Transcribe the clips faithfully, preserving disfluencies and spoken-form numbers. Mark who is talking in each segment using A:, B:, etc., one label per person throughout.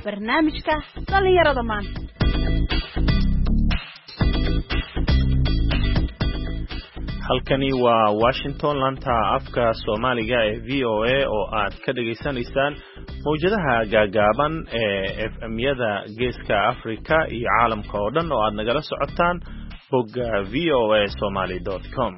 A: barnaamijka dhalinyarada maanta.
B: halkani waa Washington, lanta afka Soomaaliga ee V O A oo aad ka dhageysanaysaan mowjadaha gaagaaban ee F M-yada Geeska Afrika iyo caalamka oo dhan oo aad nagala socotaan bogga v o a somali dot com.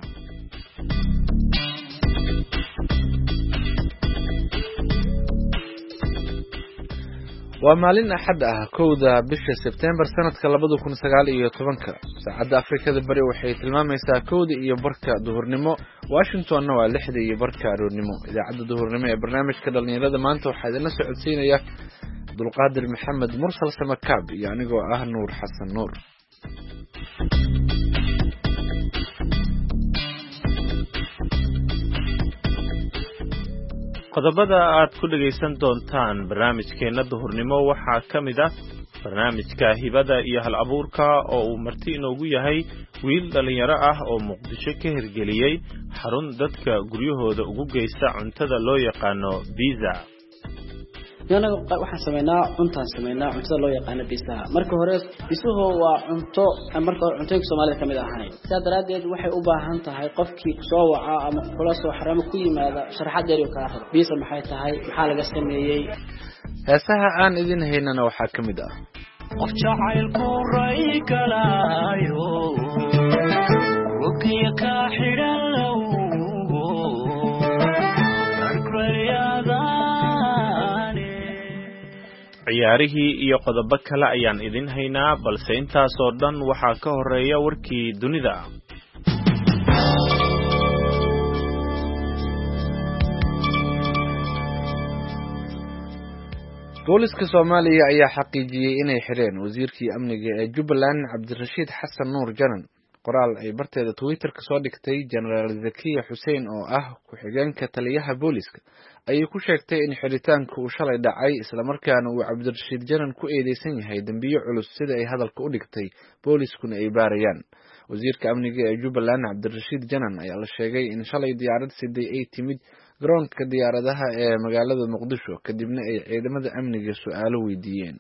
C: waa maalin axad ah kowda bisha September sanadka labada kun sagaal iyo tobanka. saacadda Afrikada bari waxay tilmaamaysaa kowda iyo barka duhurnimo, Washingtonna waa lixda iyo barka aroornimo. idaacadda duhurnimo ee barnaamijka dhalinyarada maanta waxaa idinla socodsiinaya Dulqaadir Maxamed Mursal Samakaab iyo anigoo ah Nuur Xasan Nuur.
B: qodobada aad ku dhageysan doontaan barnaamijkeena duhurnimo waxaa ka mid ah barnaamijka hibada iyo hal abuurka oo uu marti inoogu yahay wiil dhalinyaro ah oo Muqdisho ka hirgeliyey xarun dadka guryahooda ugu geysta cuntada loo yaqaano pizza.
D: anaga waxaan sameynaa cuntaan sameynaa cuntada loo yaqaan pizza. marka hore pizzaho waa cunto marka hore cuntooyinka Soomaaliya kamid ahayn sidaa daraadeed waxay u baahan tahay qofkii soo waca ama kula soo xaramo ku yimaada sharaxaad dheer oo ka hor pizza maxay tahay, maxaa laga sameeyay.
C: heesaha aan idin haynana waxaa kamid ah
E: qof jacaylku ray kalaayo rukiya ka xiran low
B: ciyaarihii iyo qodobo kale ayaan idin haynaa, balse intaas oo dhan waxaa ka horeeya warkii dunida.
C: booliska Soomaaliya ayaa xaqiijiyay inay xireen wasiirkii amniga ee Jubbaland Cabdirashiid Xasan Nuur Janan. qoraal ay barteeda Twitter ka soo dhigtay General Zakiya Hussein oo ah ku-xigeenka taliyaha booliska ayay ku sheegtay in xiritaanku uu shalay dhacay isla markaana uu Cabdirashiid Janan ku eedeysan yahay dambiyo culus sida ay hadalka u dhigtay, booliskuna ay baarayaan. wasiirka amniga ee Jubbaland Cabdirashiid Janan ayaa la sheegay in shalay diyaarad siday ay timid garoonka diyaaradaha ee magaalada Muqdisho kadibna ay ciidamada amniga su'aalo weydiiyeen.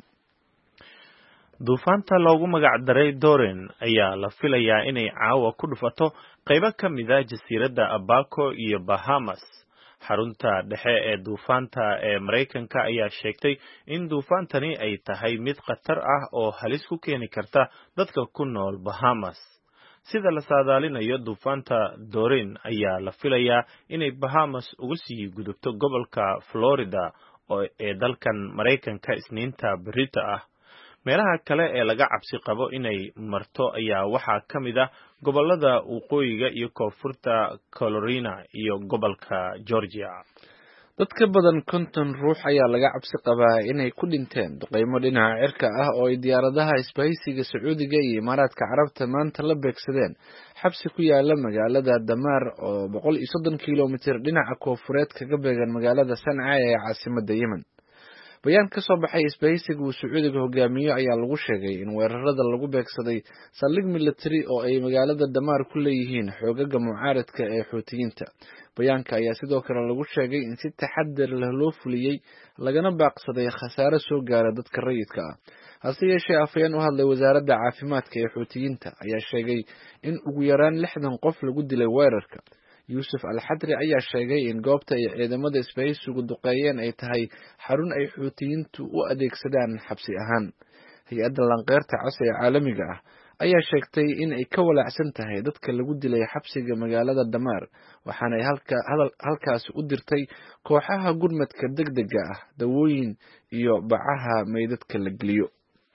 B: duufaanta loogu magac daray Dorian ayaa la filayaa inay caawa ku dhufato qaybo ka mid ah jasiiradda Abaco iyo Bahamas. xarunta dhexe ee duufaanta ee Mareykanka ayaa sheegtay in duufaantani ay tahay mid khatar ah oo halis ku keeni karta dadka ku nool Bahamas. sida la saadaalinayo, duufaanta Dorian ayaa la filayaa inay Bahamas uga sii gudubto gobolka Florida oo ee dalkan Mareykanka Isniinta berrito ah. meelaha kale ee laga cabsi qabo inay marto ayaa waxaa ka mid ah gobolada waqooyiga iyo koonfurta Carolina iyo gobolka Georgia.
C: dad ka badan konton ruux ayaa laga cabsi qabaa inay ku dhinteen duqeymo dhinaca cirka ah oo ay diyaaradaha isbahaysiga Sacuudiga iyo Imaaraadka Carabta maanta la beegsadeen xabsi ku yaala magaalada Damar oo boqol iyo soddon kiiloomitir dhinaca koonfureed kaga beegan magaalada Sanca ee caasimadda Yemen. bayaan ka soo baxay isbahaysiga uu Sacuudiga hogaamiyo ayaa lagu sheegay in weerarada lagu beegsaday saldhig military oo ay magaalada Damar ku leeyihiin xoogaga mucaaradka ee Xuutiyiinta. bayaanka ayaa sidoo kale lagu sheegay in si taxadar leh loo fuliyay lagana baaqsaday khasaare soo gaara dadka rayidka ah. hase yeeshee afayeen u hadlay wasaaradda caafimaadka ee Xuutiyiinta ayaa sheegay in ugu yaraan lixdan qof lagu dilay weerarka. Yusuf Al-Xadri ayaa sheegay in goobta ay ciidamada isbahaysigu duqeeyeen ay tahay xarun ay Xuutiyiintu u adeegsadaan xabsi ahaan. hay-adda lanqeyrta cas ee caalamiga ah ayaa sheegtay in ay ka walaacsan tahay dadka lagu dilay xabsiga magaalada Damar, waxaana ay halka halkaas u dirtay kooxaha gurmadka degdega ah, dawooyin iyo bacaha meydadka la geliyo.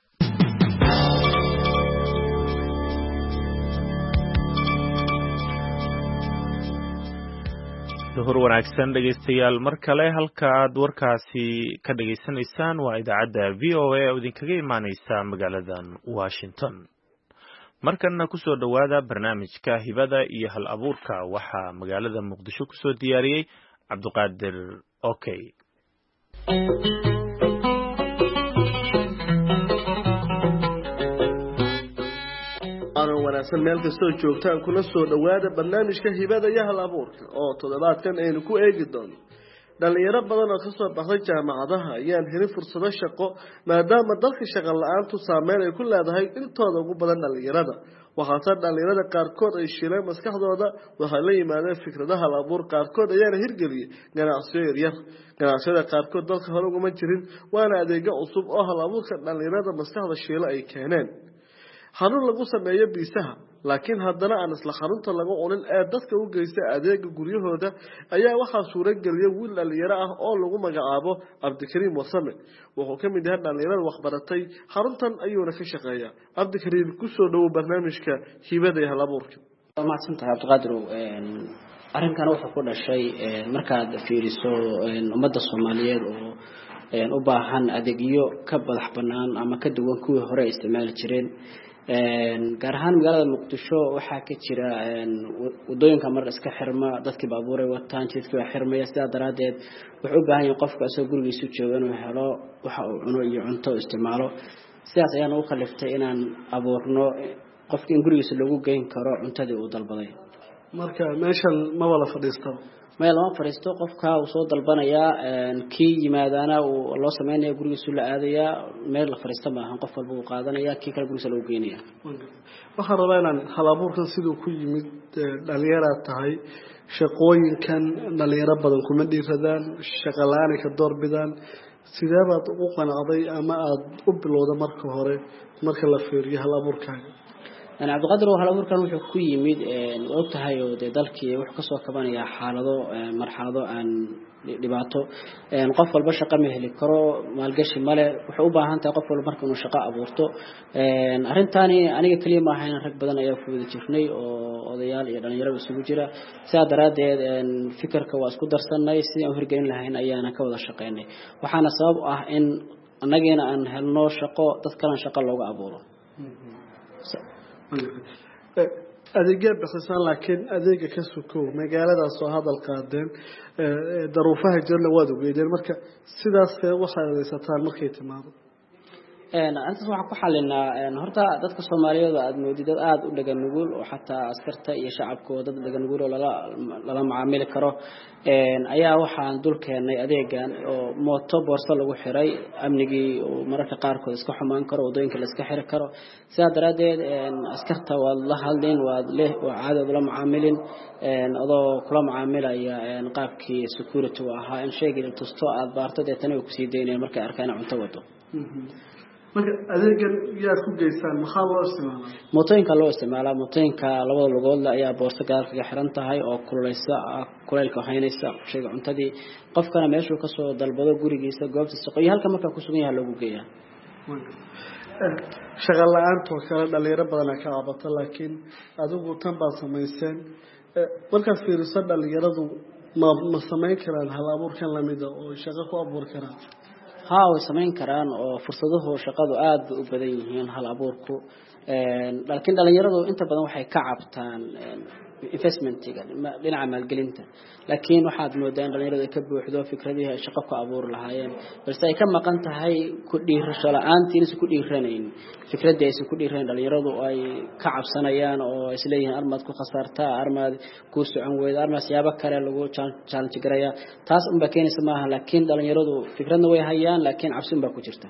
B: duhur wanaagsan dhegeystayaal, mar kale halka aad warkaasi ka dhageysanaysaan waa idaacadda V O A oo idinkaga imaaneysa magaaladan Washington. markana kusoo dhawaada barnaamijka hibada iyo hal abuurka. waxaa magaalada Muqdisho kusoo diyaariyey Cabduqaadir Okay.
F: wanaagsan meel kastoo joogtaan kuna soo dhawaada barnaamijka hibada iyo hal abuurka oo toddobaadkan aynu ku eegi doono dhalinyaro badan oo ka soo baxday jaamacadaha ayaan helin fursado shaqo maadaama dalka shaqo la-aantu saameyn ay ku leedahay intooda ugu badan dhalinyarada waxaase dhalinyarada qaarkood ay shiileen maskaxdooda waxay la yimaadeen fikradaha hal abuur qaarkood ayaana hirgeliyey ganacsiyo yaryar ganacsiyada qaarkood dalka hore uguma jirin waana adeegyo cusub oo hal abuurka dhalinyarada maskaxda shiilo ay keeneen xarun lagu sameeyo biisaha laakiin haddana aan isla xarunta lagu cunin ee dadka u geystay adeega guryahooda ayaa waxaa suurageliyay wiil dhalinyaro ah oo lagu magacaabo cabdikariim wasame wuxuu ka mid yahay dhalinyarada waxbaratay xaruntan ayuuna ka shaqeeyaa cabdikariim kusoo dhowow barnaamijka hibada iyo hal abuurka
D: mahadsantahay cabdiqaadir arrinkan wuxuu ku dhashay markaad fiiriso ummadda Soomaaliyeed oo u baahan adeegyo ka badax banaan ama ka duwan kuwii hore isticmaali jireen gaar ahaan magaalada Muqdisho waxaa ka jira wadooyinka mar iska xirma dadkii baabuuray wataan jidkii waa xirmaya sidaa daraadeed wuxuu u baahan yahay qofka asoo gurigiisa jooga inuu helo waxa uu cuno iyo cunto isticmaalo sidaas ayaan u kaliftay inaan abuurno qofka in gurigiisa lagu geyn karo cuntadii uu dalbaday
F: marka meeshan ma wala fadhiisto
D: meel lama fadhiisto qofka uu soo dalbanaya kii yimaadana uu loo sameeynaya gurigiisa la aadaya meel la fadhiisto ma ahan qof walba uu qaadanaya kii kale gurigiisa lagu geynaya
F: waxaan rabaa inaan hal abuurkan sidoo ku yimid dhalinyaro tahay shaqooyinkan dhalinyaro badan kuma dhiiradaan shaqo la'aan ka doorbidaan sidee baad ugu qanacday ama aad u bilowday marka hore marka la fiiriyo hal abuurkaaga
D: أنا عبد القادر وهلا أمور كانوا يحكوا يميد وقتها يود ذلك وحكسوا كمان يا حالضو مرحلة عن لبعته نقف البشر قمه لكرو ما الجش ماله وحوبة هانت قف المركب والشقاء أبورته أرين تاني أنا كلمة هنا رك بدنا يفوز تشرني وضيال يعني يرى السجورة ساد راد فكر كواس قدر سنة يصير أفرجين لهين أيانا كوضع الشقيني وحنا سبب إن نجينا أن هالنوع شقاء تذكرنا شقاء لوجا أبوره
F: adeegyo bixisaan laakiin adeega ka sukow magaaladaas oo hadal qaadeen daruufaha jirna waad ogeedeen marka sidaas waxay adeegsataan markay timaado
D: een anta waxa ku xalinaa horta dadka Soomaaliyeed aad moodid aad u dhagan nugul oo xataa askarta iyo shacabkooda dhagan nugul oo lala lala macaamil karo een ayaa waxaan dul keenay adeegan oo mooto boorso lagu xiray amnigii oo mararka qaar kood iska xumaan karo wadooyinka la iska xiri karo sidaa daraadeed een askarta waa la hadleen waa leh oo caadad la macaamilin een adoo kula macaamilaya een qaabkii security ahaa in sheegay tusto aad baartad ee tan ay ku sii deynayeen markay arkaan cunto wado
F: marka adeegan yaa ku geysaan maxaa loo isticmaalaa
D: mootooyinka loo isticmaalaa mootooyinka labada lugood la ayaa boorso gaalka ka xiran tahay oo kululeysa kuleylka haynaysa shayga cuntadii qofkana meeshuu ka soo dalbado gurigiisa goobta shaqo iyo halka marka ku sugan yahay lagu geeyaa
F: shaqo la'aanta kala dhalinyaro badan ka cabata laakiin adigu tan baa sameyseen marka fiirso dhalinyaradu ma ma sameyn karaan hal abuurkan lamida oo shaqo ku abuur karaan
D: ها وسمين كران وفرصته شقده آد وبديهين هالأبوركو لكن دلنا يردو أنت بدنا وحي كعبتان investment يعني ما لنعمل قلنته لكن واحد مودين دلنا يردو يكبر وحده فكرة دي شقق أبور لهاين بس أي كم مقنت هاي كل رشلة أنت نس كل إيرانين فكرة دي كل إيران دلنا يردو أي كعب سنيان أو إسليه أرمد كو خسارتا أرمد كوس عنويد أرمد سيابك كره لو كان تجريا تاس أم بكين اسمها لكن دلنا يردو فكرة نوي هيان لكن عبسين باكو جرته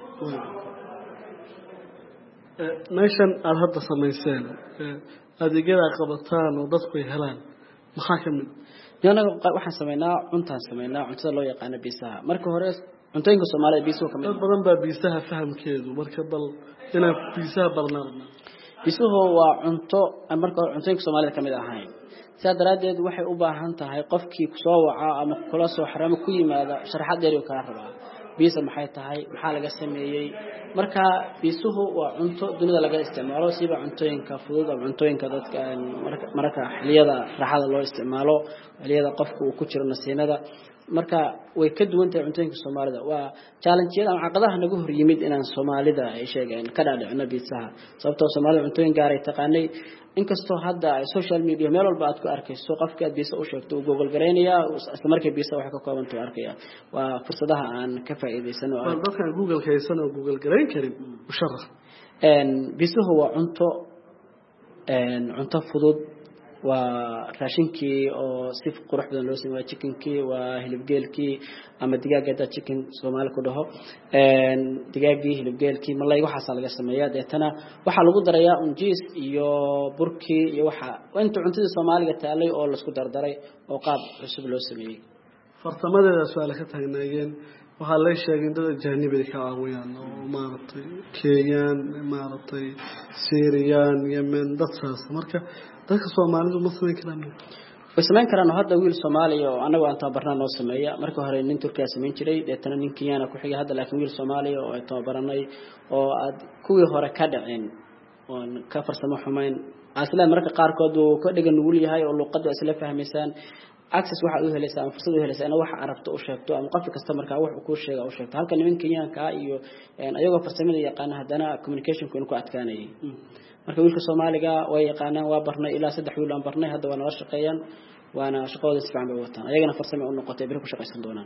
F: meeshan aad hadda sameyseen adeegyada qabataan oo dadku ay helaan maxaa kamid
D: yana waxaan sameynaa cuntaan sameynaa cuntada loo yaqaan biisaha marka hore cuntooyinka Soomaaliyeed biisuhu kamid
F: dad badan baa biisaha fahamkeedu marka bal inaan biisaha barnaamij
D: biisuhu waa cunto marka cuntooyinka Soomaaliyeed kamid ahayn sidaa daraadeed waxay u baahan tahay qofkii ku soo waca ama kula soo xaraam ku yimaada sharaxaad dheer oo kala rabaa biisa maxay tahay maxaa laga sameeyay marka biisuhu waa cunto dunida laga isticmaalo siba cuntooyinka fudud ama cuntooyinka dadka marka xiliyada raaxada loo isticmaalo xiliyada qofku uu ku jiro nasiinada marka way ka duwan tahay cuntooyinka Soomaalida waa challenge-yada ama caqabadaha nagu hor yimid inaan Soomaalida ay sheegeen ka dhaadhicno biisaha sababtoo Soomaalida cuntooyin gaar ay taqaanay inkastoo hadda social media meel walba aad ku arkayso qofka aad biisa u sheegto uu Google gareynaya isla markii biisa wax ka kooban tahay arkaya waa fursadaha aan ka faa'iideysano
F: oo dadka Google haysan oo Google gareyn karin u sharax
D: een biisuhu waa cunto een cunto fudud waa raashinkii oo si qurux badan loo sameeyay chickenkii waa hilibgeelkii ama digaaga chicken Soomaali ku dhaho een digaagii hilibgeelkii malay waxa laga sameeyaa deetana waxa lagu darayaa unjiis iyo burkii iyo waxa inta cuntada Soomaaliga taalay oo la isku dardaray oo qaab cusub loo sameeyay
F: farsamada su'aal ka taagnaayeen waxa la sheegay in dad ajnabi ka caawiyaan oo maartay Kenyan maartay Syrian Yemen dadkaas marka dadka Soomaalidu ma sameyn karaan
D: way sameyn karaan hadda wiil Soomaali oo anagu aan tababarnaa noo sameeya marka hore nin Turkiya sameyn jiray deetana nin Kenyan ku xigay hadda laakiin wiil Soomaali oo ay tababaranay oo aad kuwii hore ka dhaceen oo ka farsamo xumayn asla marka qaar kood uu ka dhigan nugul yahay oo luqadda isla fahmaysan access waxa uu helaysaa fursad uu helaysaa waxa arabto u sheegto ama qof kasta marka wax uu ku sheego u sheegto halka niman Kenyanka iyo ayagoo farsamada yaqaan hadana communication ku ku adkaanay marka wiilka Soomaaliga way yaqaanaan waa barnay ilaa saddex wiil aan barnay hadda waana la shaqeeyaan waana shaqadooda si fiican bay wataan ayagana farsamo u noqotay bir ku shaqeysan doonaan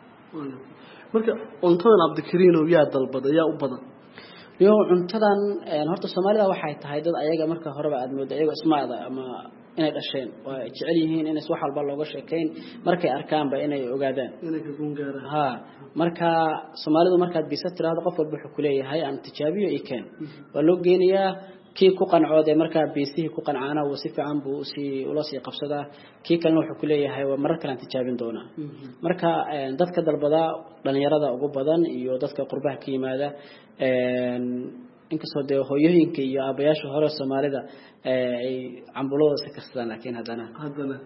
F: marka cuntadan Abdikariin oo yaa dalbada yaa u badan
D: iyo cuntadan horta Soomaalida waxay tahay dad ayaga marka horeba aad moodo ayaga ismaada ama inay dhasheen waa jecel yihiin in is wax walba looga sheekeyn markay arkaan ba inay ogaadaan
F: inay ka gungaaraan
D: ha marka Soomaalidu markaad bisa tiraahdo qof walba wuxuu ku leeyahay aan tijaabiyo i keen waa loo geenayaa kii ku qancooday marka biisihi ku qancaana uu si fiican buu si ula sii qabsadaa kii kalena wuxuu ku leeyahay waa marar kale tijaabin doona marka dadka dalbada dhalinyarada ugu badan iyo dadka qurbaha ka yimaada een inkastoo de hooyooyinka iyo aabayaasha hore Soomaalida ay cambulada si kastaan laakiin hadana
F: hadana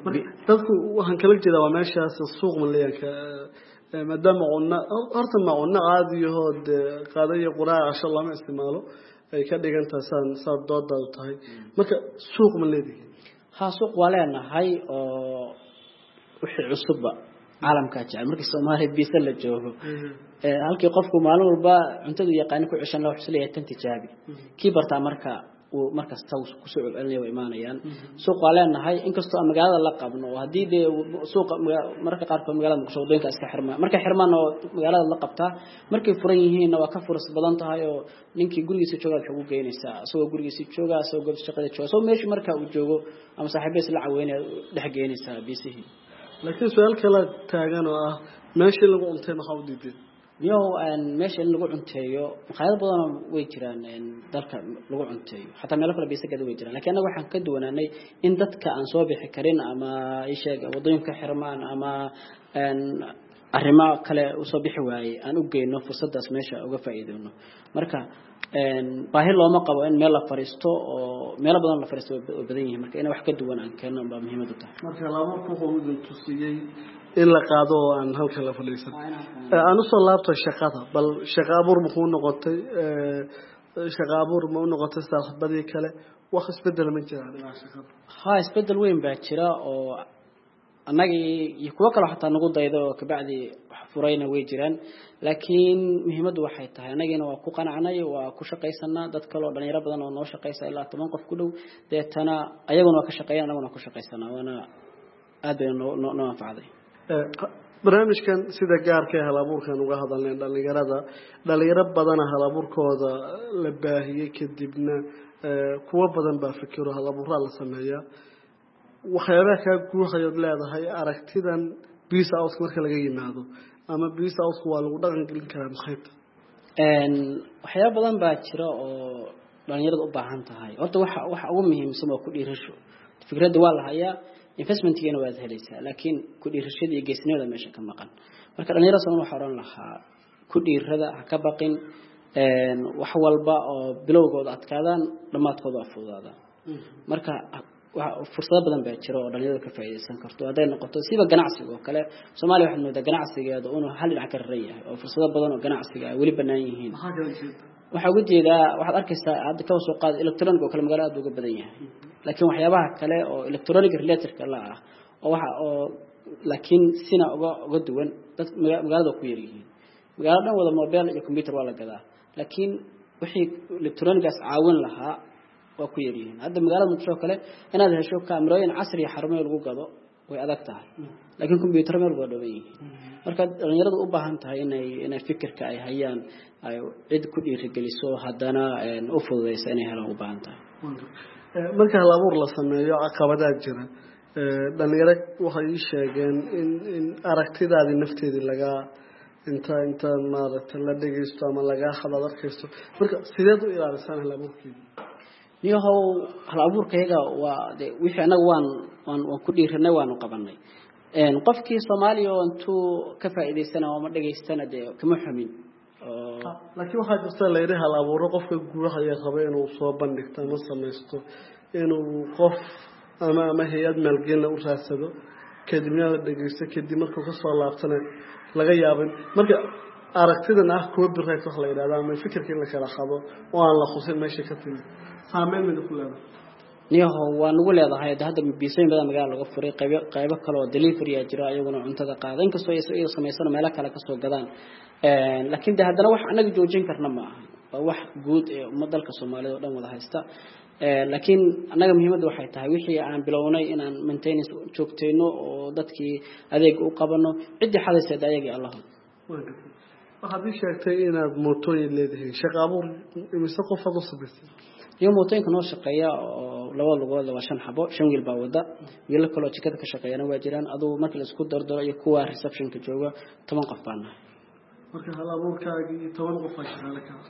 F: dadku waxaan kala jeedaa waa meeshaas suuq maleeyanka maadaama qonna horta ma qonna caadi yahay qaadaya quraar asha lama isticmaalo ay ka dhigantaa san saad dooda u tahay marka suuq ma leedahay
D: ha suuq waleenahay oo wixii cusub caalamka jecel markii Soomaaliya biisa la joogo ee halkii qofku maalin walba cuntada yaqaan ku cishan la xusleeyay tan tijaabi kii barta marka uu markaas taw ku soo celinayo iimaanayaan suuq waleenahay inkastoo magaalada la qabno hadii de suuq marka qaar ka magaalada ku soo doonka iska xirma marka xirmaan oo magaalada la qabtaa markay furan yihiin waa ka fursad badan tahay oo ninkii gurigiisa jooga wuxuu ugu geynaysaa asoo gurigiisa jooga asoo goobta shaqada jooga soo meesha marka uu joogo ama saaxiibadiis la caawinaya dhex geynaysaa biisihi
F: laakiin su'aal kale taagan oo ah meesha lagu cuntay maxaa u diiday
D: iyo aan meesha lagu cunteeyo qayb badan way jiraan dalka lagu cunteeyo hatta meel kale biisagada way jiraan laakiin anaga waxaan ka duwanaanay in dadka aan soo bixi karin ama ay sheeg wadooyinka xirmaan ama aan arrimo kale u soo bixi waayay aan u geeyno fursadaas meesha uga faa'iideyno marka een baahi looma qabo in meel la fariisto oo meel badan la fariisto oo badan yihiin marka in wax ka duwan aan keeno baa muhiim u tahay
F: marka laba fuuq oo mid tusiyay in la qaado aan halka la fadhiisan aan u soo laabto shaqada bal shaqa abuur muxuu noqotay ee shaqa abuur ma noqotay saaxiibadii kale wax isbedel ma jiraan shaqada
D: ha isbedel weyn baa jira oo anagi iyo kuwa kale xataa nagu daydo ka bacdi wax furayna way jiraan laakiin muhiimadu waxay tahay anagina waa ku qanacnay waa ku shaqaysanaa dad kale oo dhalinyaro badan oo noo shaqaysa ilaa toban qof ku dhow deetana ayaguna waa ka shaqeeyaan anaguna ku shaqaysanaa wana aad bay noo noo anfacday
F: barnaamijkan sida gaarka ah halabuurkan uga hadalnay dhalinyarada dhalinyaro badan halabuurkooda la baahiyay kadibna kuwa badan baa fikiro halabuura la sameeyaa waxyaabaha ka guuxayood leedahay aragtidan biisa out marka laga yimaado ama biisa out waa lagu dhaqan gelin karaa maxayta
D: een waxyaabo badan baa jira oo dhalinyaradu u baahan tahay horta waxa waxa ugu muhiimsan waa ku dhiirasho fikradda waa la hayaa investment-kiina waa helaysaa laakiin ku dhiirashada iyo geesnimada meesha ka maqan marka dhalinyarada Soomaaliya waxa oran lahaa ku dhiirada ha ka baqin een wax walba oo bilowgooda adkaadaan dhamaadkooda fududaada marka fursado badan baa jira oo dhalinyarada ka faa'iideysan karto haday noqoto siba ganacsiga oo kale Soomaaliya waxa moodaa ganacsigeeda inuu hal dhinac ka rareeyahay oo fursado badan oo ganacsiga ay wali banaan yihiin waxa ugu jeedaa waxaad arkaysaa hadda ka soo qaad electronic oo kale magaalada uga badan yahay laakiin waxyaabaha kale oo electronic related ka la ah oo waxa oo laakiin sina uga uga duwan dad magaalada ku yaryihiin magaalada wada mobile iyo computer waa la gadaa laakiin wixii electronics caawin lahaa waa ku yaryihiin hadda magaalada muddo kale inaad hesho kaamirooyin casri ah xarumo lagu gado way adag tahay laakiin computer meel waa dhawan yihiin marka dhalinyaradu u baahan tahay inay inay fikirka ay hayaan ay cid ku dhiirigeliso hadana u fududeyso inay helaan u baahan tahay
F: marka hal abuur la sameeyo caqabadaad jira dhalinyaro waxay ii sheegeen in in aragtidaadii nafteedii laga inta inta maaragtay la dhegeysto ama laga hadal arkaysto marka sideed u ilaalisaan hal abuurkeeda
D: niyahow hal abuurkayga waa wixii anagu waan waan ku dhiiranay waanu qabanay een qofkii Soomaaliya oo intuu ka faa'iideysana oo ma dhageystana de kama xumin
F: laakiin waxa jirta leeyahay hal abuuro qofka guuraha ay qabeen inuu soo bandhigto ama samaysto inuu qof ama ama hay'ad maalgelin u raadsado kadibna la dhageysto kadib markuu ka soo laabtana laga yaabin marka aragtidan ah kuwa birayt wax la yiraahdo ama fikirkii la kala qabo oo aan la xusin meesha ka timid saameyn mid ku leedahay
D: niyahow waan ugu leedahay hadda biisooyin badan magaalo laga furay qayb qayb kale oo delivery ah jira ayaguna cuntada qaada inkastoo ay sameeyaan meelo kale ka soo gadaan een laakiin de haddana wax anaga joojin karna ma aha waa wax guud ee ummadalka Soomaaliyeed oo dhan wada haysta ee laakiin anaga muhiimadu waxay tahay wixii aan bilownay inaan maintenance joogteeno oo dadkii adeeg u qabano cidii xadaysa ayagii Allah
F: waxaad ii sheegtay inaad mootooyin leedahay shaqo abuur imise qof aad u sameysay
D: iyo mootooyinka noo shaqeeya oo laba lugood laba shan xabo shan wiil baa wada wiil kale oo jikada ka shaqeeyana waa jiraan aduu marka la isku dardaro iyo kuwa reception-ka jooga toban qof baan nahay
F: marka hal abuurkaaga iyo toban qof ay shaqaale ka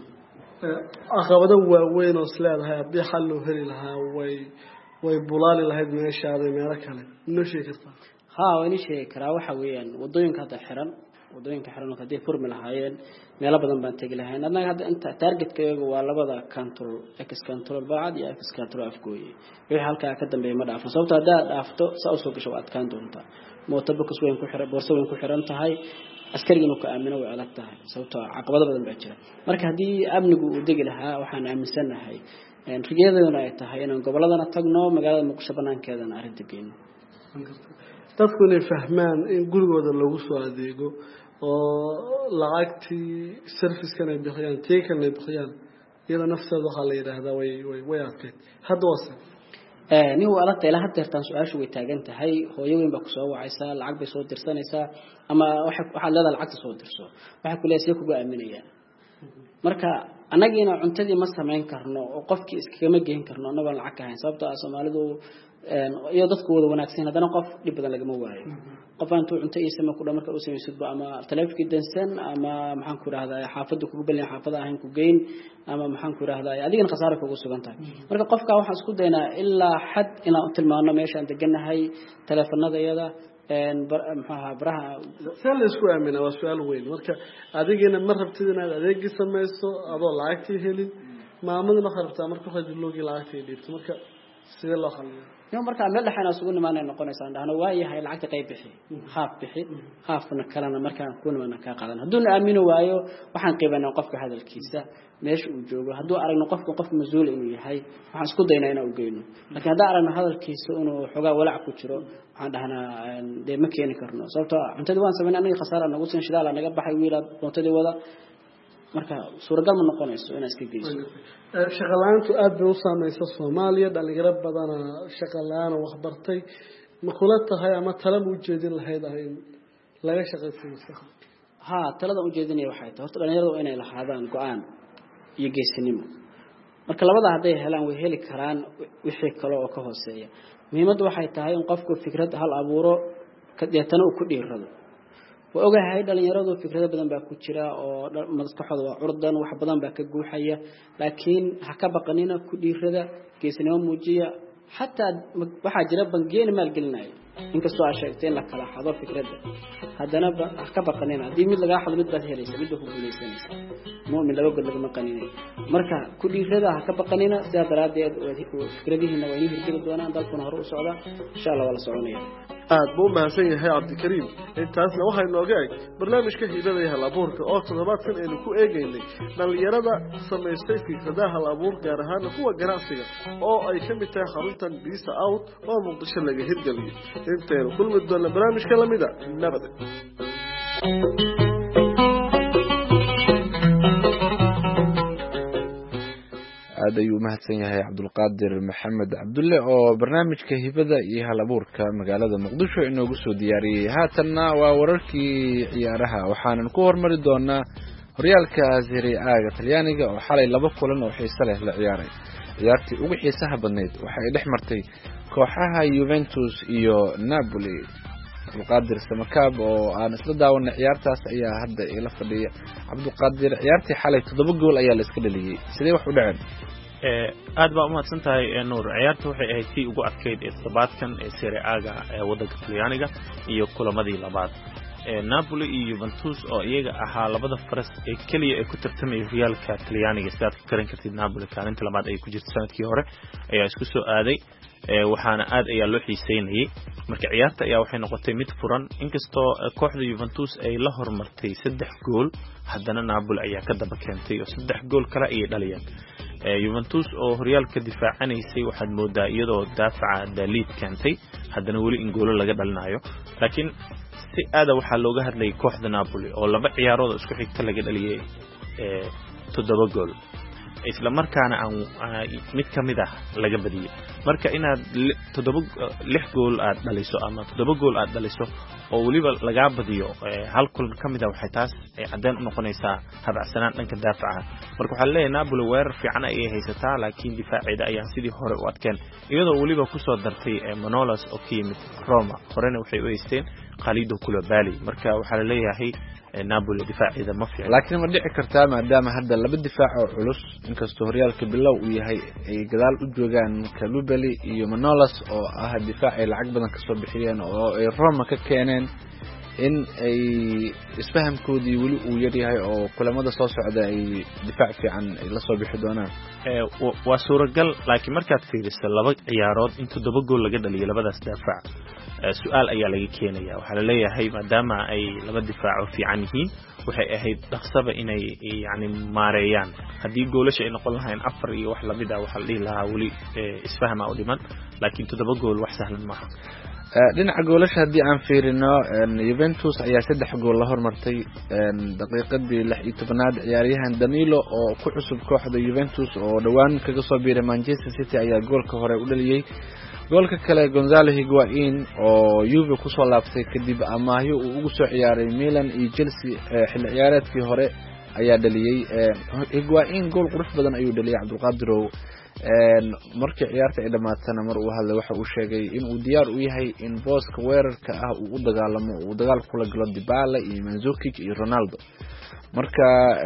F: ee aqabada waaweyn oo isleedahay haddii xal loo heli lahaa way way bulaali lahayd meeshaada meelo kale inoo sheegi kartaa
D: haa waan sheegi karaa waxa weeyaan wadooyinka hadda xiran wadooyinka xiran oo hadii furmi lahaayeen meelo badan baan tagi lahayn anaga hadda inta targetkayga waa labada control x control baad iyo x control afgooye wixii halka ka dambeeyay ma dhaafo sababtoo ah hadaa dhaafto saa soo gasho waad kaan doontaa mootobox weyn ku xiran boorso weyn ku xiran tahay askariga inuu ka aamino way adag tahay sababtoo ah caqabado badan baa jira marka hadii amnigu uu degi lahaa waxaan aaminsanahay in rigeedana ay tahay inaan goboladana tagno magaalada Muqdisho banaankeedana arinta geeyno
F: dadku inay fahmaan in gurigooda lagu soo adeego oo lacagtii service-kan ay bixiyaan teekan ay bixiyaan iyada nafteeda waxa la yiraahdaa way way way adkeyd hadda wasa
D: ee nin wala teela hadda tan su'aashu way taagan tahay hooyooyin ba ku soo wacaysa lacag bay soo dirsanaysa ama waxa waxa leedahay lacagta soo dirso waxa ku leeyahay kugu aaminayaan marka anagina cuntadii ma sameyn karno oo qofkii iskama geyn karno anagoo lacag ka hayn sababtoo ah Soomaalidu een iyo dadku wada wanaagsan hadana qof dib badan laga ma waayo qof aan tuu cunto iyo sama ku dhamarka u sameeysid ama taleefkii dansan ama maxaan ku raahdaa xaafadu kugu balin xaafada ahayn ku geyn ama maxaan ku raahdaa adigana khasaare kugu sugan tahay marka qofka waxaan isku daynaa ilaa xad inaan u tilmaano meeshaan deganahay taleefanadayada een maxaa baraha
F: sal isku aamina waa su'aal weyn marka adigina ma rabtid inaad adeegi sameeyso adoo lacagtii helin maamadna qarabtaa marka waxaad loogi lacagtii dhibto marka sidee loo xalliyo
D: يوم مركا مل دحنا سوون ما نقونaysa dhahna waayo hay lacagta qayb bixi haaf bixi haafna kalena marka kun wana ka qadan haduu aamino waayo waxaan qiibanaa qofka hadalkiisa meesha uu joogo haduu aragno qofka qof mas'uul inuu yahay waxaan isku daynaa inaan u geeyno laakiin hadaa aragno hadalkiisa inuu xogaa walaac ku jiro waxaan dhahnaa de ma keeni karno sababtoo cuntada waan sameynaa anaga khasaara nagu soo shidaal anaga baxay wiilad mootadii wada marka suuragal ma noqonayso in iska geyso
F: shaqalaantu aad bay u saameeyay Soomaaliya dhalinyaro badan shaqalaan wax bartay ma kula tahay ama talab u jeedin lahayd in laga shaqaysto
D: ha talada u jeedinay waxay tahay horta dhalinyaradu inay lahaadaan go'aan iyo geesinimo marka labada haday helaan way heli karaan wixii kale oo ka hooseeya muhiimadu waxay tahay in qofku fikrad hal abuuro ka deetana uu ku dhiirado وأوجه dhalinyaradu fikrado badan baa ku jira oo madaxooda waa urdan wax badan baa ka guuxaya laakiin ha ka baqanina ku dhiirada geesnimo muujiya hatta waxa jira bangeena maal gelinay inkastoo ay sheegteen la kala xado fikrada hadana ha ka baqanina hadii mid laga xado mid baad helaysa mid ku guuleysanaysa muumin laba god laga maqanina marka ku dhiirada ha ka baqanina sida daraadeed fikradihiina waa inay hirgeli doonaan dalkuna hor u socda insha Allah wala soconaya
F: aad buu mahadsan yahay Cabdikariim intaasna waxa inooga eg barnaamijka hibada hal abuurka oo toddobaadkan aynu ku eegaynay dhalinyarada sameystay fikradaha hal abuur gaar ahaan kuwa ganacsiga oo ay ka mid tahay xaruntan Peace Out oo Muqdisho laga hirgeliyay intaynu kulmi doona barnaamijka lamida nabad
C: aad ayuu mahadsan yahay Cabdulqaadir Maxamed Cabdulle oo barnaamijka hibada iyo hal abuurka magaalada Muqdisho inoogu soo diyaariyay haatanna waa wararkii ciyaaraha waxaanan ku hormari doonaa horyaalka Serie A Talyaaniga oo xalay laba kulan oo xiiso leh la ciyaaray ciyaartii ugu xiisaha badneyd waxa ay dhex martay kooxaha Juventus iyo Napoli. Cabduqaadir Samakaab oo aan isla daawanay ciyaartaas ayaa hadda ila fadhiya. Cabduqaadir, ciyaartii xalay toddoba gool ayaa la iska dhaliyay, sidee wax u dhaceen?
B: ee aad baa u mahadsan tahay Nuur. ciyaarta waxay ahayd tii ugu adkeyd ee toddobaadkan ee Serie A-ga ee waddanka Talyaaniga iyo kulamadii labaad. ee Napoli iyo Juventus oo iyaga ahaa labada faras ee kaliya ee ku tartamay Realka Talyaaniga, sidaad ka garan kartid Napoli kaalinta labaad ay ku jirtay sanadkii hore ayaa isku soo aaday, ee waxaana aad ayaa loo xiiseynayay. marka ciyaarta ayaa waxay noqotay mid furan, inkastoo kooxda Juventus ay la hormartay saddex gool, haddana Napoli ayaa ka daba keentay oo saddex gool kale ay dhaliyeen. ee Juventus oo horyaalka difaacanaysay waxaad moodaa iyadoo daafaca Dalit keentay, haddana weli in goolo laga dhalinayo. laakiin si aad waxaa looga hadlay kooxda Napoli oo laba ciyaarood isku xigta laga dhaliyay ee toddoba gool, isla markaana aan mid kamid ah laga badiyay. marka inaad toddoba lix gool aad dhaliso ama toddoba gool aad dhaliso oo waliba laga badiyo hal kulan kamid ah, waxay taas ay cadeen u noqonaysaa habacsanaan dhanka daafaca. marka waxa la leeyahay Napoli weerar fiican ay haysataa, laakiin difaaceeda ayaa sidii hore u adkeen, iyadoo waliba ku soo dartay Manolas oo ka yimid Roma. horena waxay u haysteen Khalido Koulibaly, marka waxa la leeyahay Napoli difaaceeda ma fiicna.
C: laakiin ma dhici kartaa maadaama hadda laba difaac oo culus inkastoo horyaalka bilow uu yahay ay gadaal u joogaan Koulibaly iyo Manolas oo ah difaac ay lacag badan ka soo bixiyeen oo ay Roma ka keeneen, in ay isfahamkoodii weli uu yar yahay oo kulamada soo socda ay difaac fiican ay la soo bixi doonaan?
B: ee waa suuragal, laakiin markaad fiiriso laba ciyaarood in toddoba gool laga dhaliyo labadaas difaac, su'aal ayaa laga keenaya. waxa la leeyahay maadaama ay laba difaac oo fiican yihiin, waxay ahayd dhaqsaba inay yani maareeyaan. haddii goolasha ay noqon lahayn afar iyo wax lamid ah, waxa la dhihi lahaa weli isfahama u dhiman, laakiin toddoba gool wax sahlan maaha.
C: dhinaca goolasha haddii aan fiirino, Juventus ayaa saddex gool la hormartay daqiiqadii lix iyo tobnaad. ciyaaryahan Danilo oo ku cusub kooxda Juventus oo dhawaan kaga soo biiray Manchester City ayaa goolka hore u dhaliyay. goolka kale Gonzalo Higuain oo Juve ku soo laabtay kadib amaahyo uu ugu soo ciyaaray Milan iyo Chelsea xilli ciyaareedkii hore ayaa dhaliyay. Higuain gool qurux badan ayuu dhaliyay Cabduqaadir. markii ciyaarta ay dhamaatana mar uu hadlay waxa uu sheegay in uu diyaar u yahay in booska weerarka ah uu u dagaalamo uu dagaal kula galo Dybala iyo Mandzukic iyo Ronaldo. marka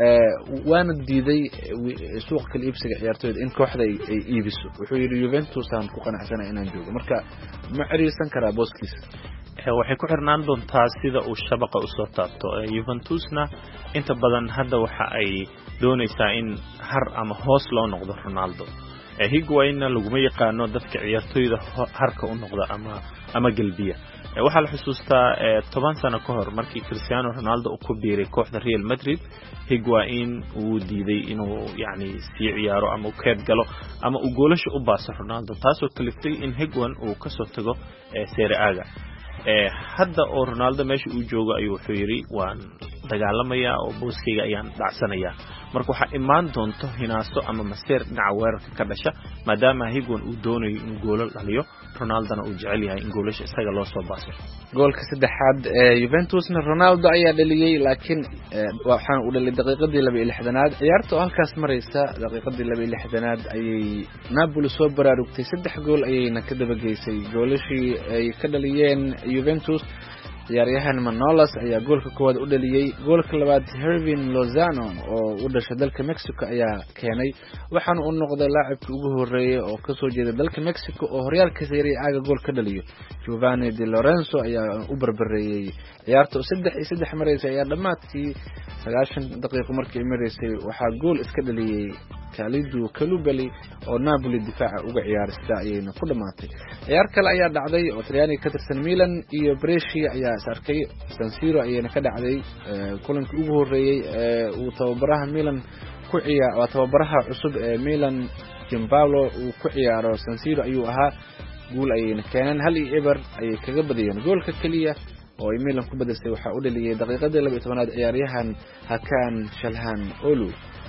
C: waana diiday suuq kala iibsiga ciyaartooyda in kooxda ay iibiso. wuxuu yiri Juventus aan ku qanacsanahay inaan joogo, marka ma ciriirsan karaa booskiisa.
B: waxay ku xirnaan doontaa sida uu shabaqa u soo taabto. Juventusna inta badan hadda waxa ay doonaysaa in har ama hoos loo noqdo Ronaldo. Higuainna laguma yaqaano dadka ciyaartooyda harka u noqda ama ama galbiya. waxaa la xusuustaa toban sano ka hor markii Cristiano Ronaldo uu ku biiray kooxda Real Madrid, Higuain uu diiday inuu yani sii ciyaaro ama uu keed galo ama uu goolasho u baaso Ronaldo, taasoo kaliftay in Higuain uu ka soo tago Serie A-ga. ee hadda oo Ronaldo meesha uu joogo ayuu wuxuu yiri waan dagaalamaya oo booskayga ayaan dhacsanaya. marka waxa imaan doonto hinaaso ama maseer dhinaca weerarka ka dhasha, maadaama Higuain uu doonayo inuu goolal dhaliyo, Ronaldona uu jecel yahay in goolasha isaga loo soo baaso.
C: goolka saddexaad ee Juventusna Ronaldo ayaa dhaliyay, laakiin waxaan u dhalay daqiiqadii laba iyo lixdanaad. ciyaarta oo halkaas maraysa daqiiqadii laba iyo lixdanaad ayay Napoli soo baraarugtay, saddex gool ayayna ka daba geysay goolashii ay ka dhaliyeen Juventus. ciyaaryahan Manolas ayaa goolka koowaad u dhaliyay. goolka labaad Hervin Lozano oo u dhashay dalka Mexico ayaa keenay, waxaana uu noqday laacibkii ugu horeeyay oo ka soo jeeda dalka Mexico oo horyaalka Serie A-ga gool ka dhaliyo. Giovanni Di Lorenzo ayaa u barbareeyay ciyaarta oo saddex iyo saddex mareysay ayaa dhamaadkii sagaashan daqiiqo markii mareysay waxaa gool iska dhaliyay Khalido Koulibaly oo Napoli difaaca uga ciyaaray, sida ayayna ku dhamaatay. ciyaar kale ayaa dhacday oo Talyaaniga ka tirsan Milan iyo Brescia ayaa is arkay. San Siro ayayna ka dhacday kulankii ugu horeeyay ee uu tababaraha Milan ku ciyaaro waa tababaraha cusub ee Milan Gianpaolo uu ku ciyaaro San Siro ayuu ahaa. gool ayayna keeneen hal iyo eber ayay kaga badiyeen. goolka kaliya oo ay Milan ku badisay waxa uu dhaliyay daqiiqadii laba iyo tobnaad ciyaaryahan Hakan Shalhan Olu.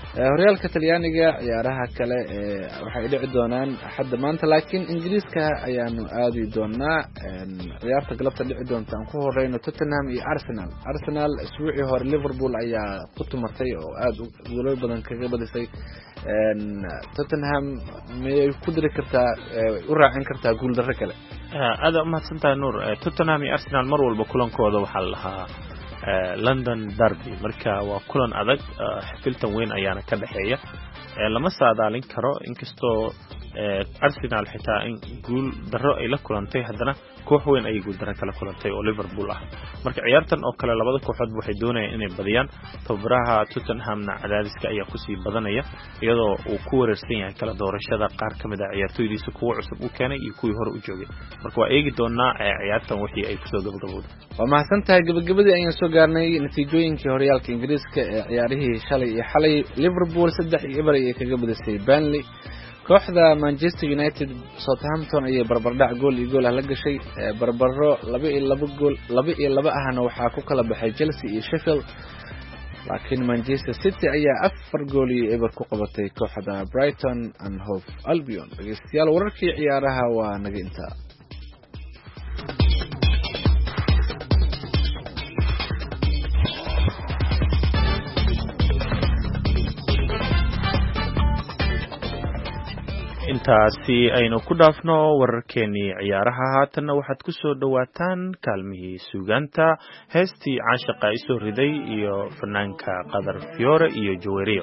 C: horyaalka talyaaniga ciyaaraha kale waxay dhici doonaan axadda maanta laakiin ingiriiska ayaanu aadi doonaa ciyaarta galabta dhici doonta aan ku horeyno Tottenham iyo Arsenal Arsenal isbuucii hore Liverpool ayaa ku tumatay oo aad guulo badan kaga badisay Tottenham may ku diri kartaa u raacin kartaa guul darro kale
B: aad u mahadsantahay Nuur Tottenham iyo Arsenal mar walba kulankooda waxa la lahaa London Derby marka waa kulan adag xifiltan weyn ayaana ka dhaxeeya lama saadaalin karo inkastoo Arsenal xitaa in guul darro ay la kulantay haddana koox weyn ay guul darro kala kulantay oo Liverpool ah marka ciyaartan oo kale labada kooxood waxay doonayaan inay badiyaan tababaraha Tottenhamna cadaadiska ayaa ku sii badanaya iyadoo uu ku wareersan yahay kala doorashada qaar kamid ah ciyaartoydiisa kuwa cusub u keenay iyo kuwii hore u joogay marka waa eegi doonaa ciyaartan wixii ay kusoo gabagabowday
C: waa mahadsantahay gabagabadii ayaan soo gaarnay natiijooyinkii horyaalka Ingiriiska ee ciyaarihii shalay iyo xalay Liverpool saddex iyo eber ay kaga badisay Burnley kooxda Manchester United Southampton ayay barbardhac gool iyo gool ah la gashay barbaro laba iyo laba gool laba iyo laba ahna waxa ku kala baxay Chelsea iyo Sheffield laakiin Manchester City ayaa afar gool iyo eber ku qabatay kooxda Brighton and Hove Albion dhageystayaal wararkii ciyaaraha waa naga intaa
B: intaasi aynu ku dhaafno wararkeenii ciyaaraha haatanna waxaad ku soo dhawaataan kaalmihii suugaanta heestii caashaqa isoo riday iyo fanaanka qadar fiyoore iyo jaweriyo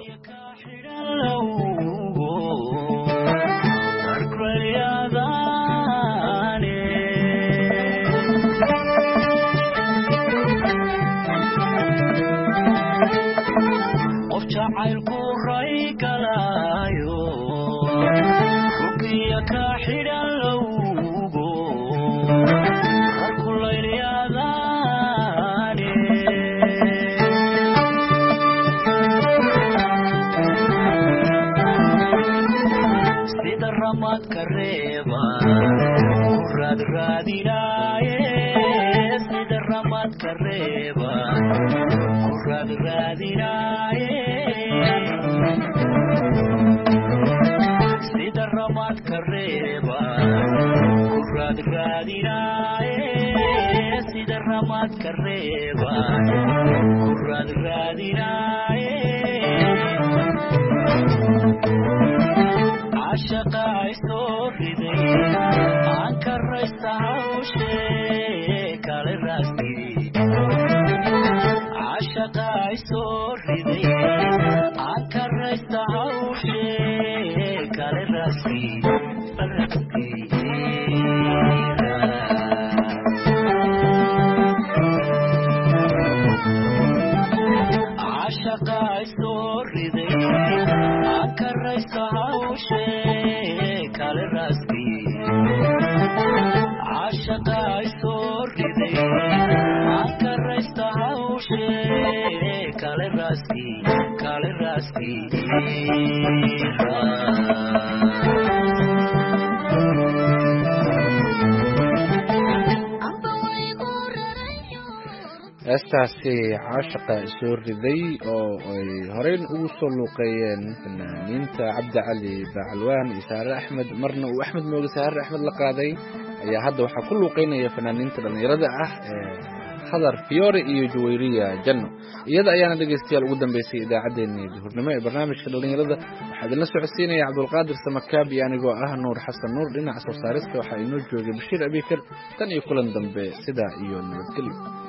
C: heestaasi caashaqa isoo riday oo ay horeyn ugu soo luuqeeyeen fanaaniinta Cabdi Cali Bacalwaan iyo Saare Axmed marna uu Axmed Mooga Saare Axmed la qaaday ayaa hadda waxaa ku luuqeynaya fanaaniinta dhalinyarada ah ee Qadar Fiyoore iyo Jaweriya Janno iyada ayaana dhageystayaal ugu dambeysay idaacadeennii duhurnimo ee barnaamijka dhalinyarada waxaa idin la socodsiinaya Cabdulqaadir Samakaab iyo anigoo ah Nuur Xasan Nuur dhinaca soo saarista waxaa inoo joogay Bashiir Abikar tan iyo kulan dambe sida iyo nabadgelyo